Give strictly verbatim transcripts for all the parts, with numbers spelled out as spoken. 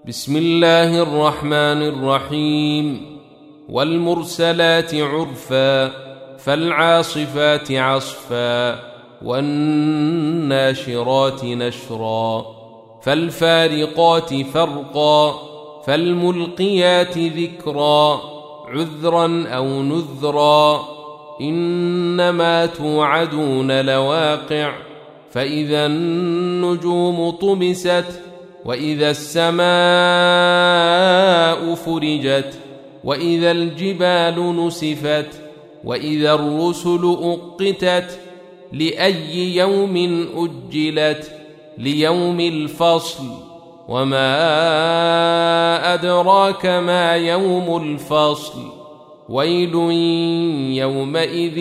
بسم الله الرحمن الرحيم. والمرسلات عرفا فالعاصفات عصفا والناشرات نشرا فالفارقات فرقا فالملقيات ذكرا عذرا أو نذرا إنما توعدون لواقع فإذا النجوم طمست وإذا السماء فرجت وإذا الجبال نسفت وإذا الرسل أقتت لأي يوم أجلت ليوم الفصل وما أدراك ما يوم الفصل ويل يومئذ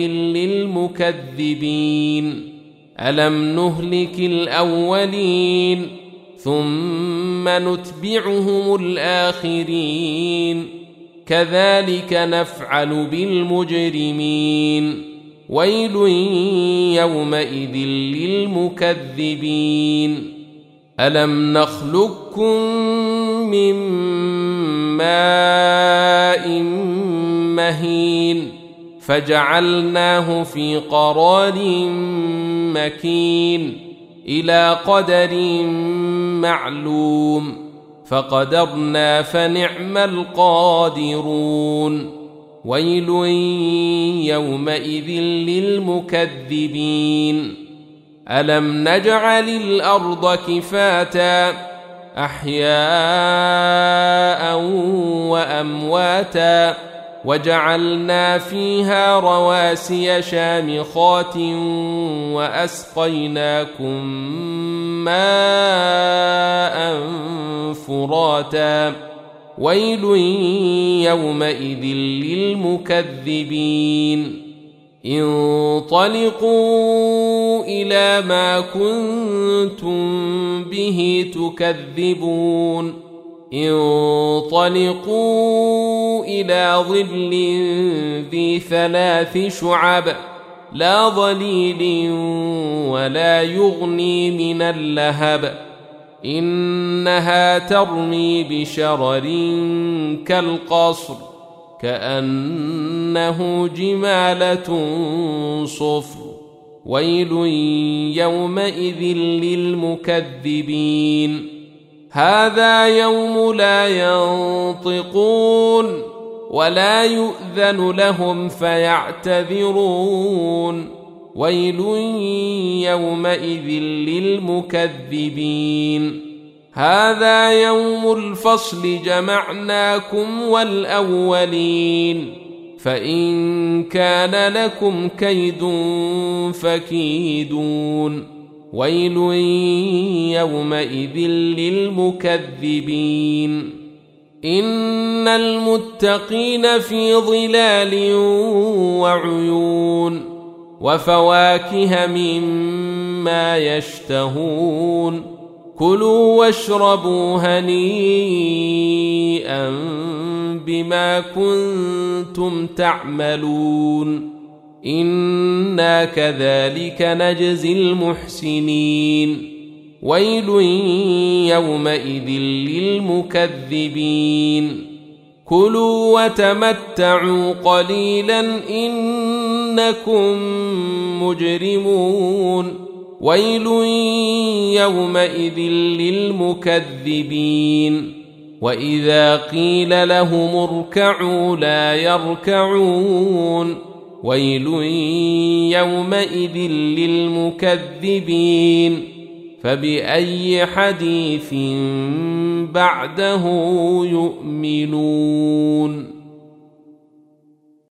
للمكذبين ألم نهلك الأولين ثم نتبعهم الآخرين كذلك نفعل بالمجرمين ويل يومئذ للمكذبين ألم نخلقكم من ماء مهين فجعلناه في قرار مكين إلى قدر معلوم فقدرنا فنعم القادرون ويل يومئذ للمكذبين ألم نجعل الأرض كفاتا أحياء وأمواتا وجعلنا فيها رواسي شامخات وأسقيناكم ماء فراتا ويل يومئذ للمكذبين انطلقوا إلى ما كنتم به تكذبون انطلقوا إلى ظل ذي ثلاث شعب لا ظليل ولا يغني من اللهب إنها ترمي بشرر كالقصر كأنه جمالة صفر ويل يومئذ للمكذبين هذا يوم لا ينطقون ولا يؤذن لهم فيعتذرون ويل يومئذ للمكذبين هذا يوم الفصل جمعناكم والأولين فإن كان لكم كيد فكيدون ويل يومئذ للمكذبين إن المتقين في ظلال وعيون وفواكه مما يشتهون كلوا واشربوا هنيئا بما كنتم تعملون إنا كذلك نجزي المحسنين ويل يومئذ للمكذبين كلوا وتمتعوا قليلا إنكم مجرمون ويل يومئذ للمكذبين وإذا قيل لهم اركعوا لا يركعون ويل يومئذ للمكذبين فبأي حديث بعده يؤمنون.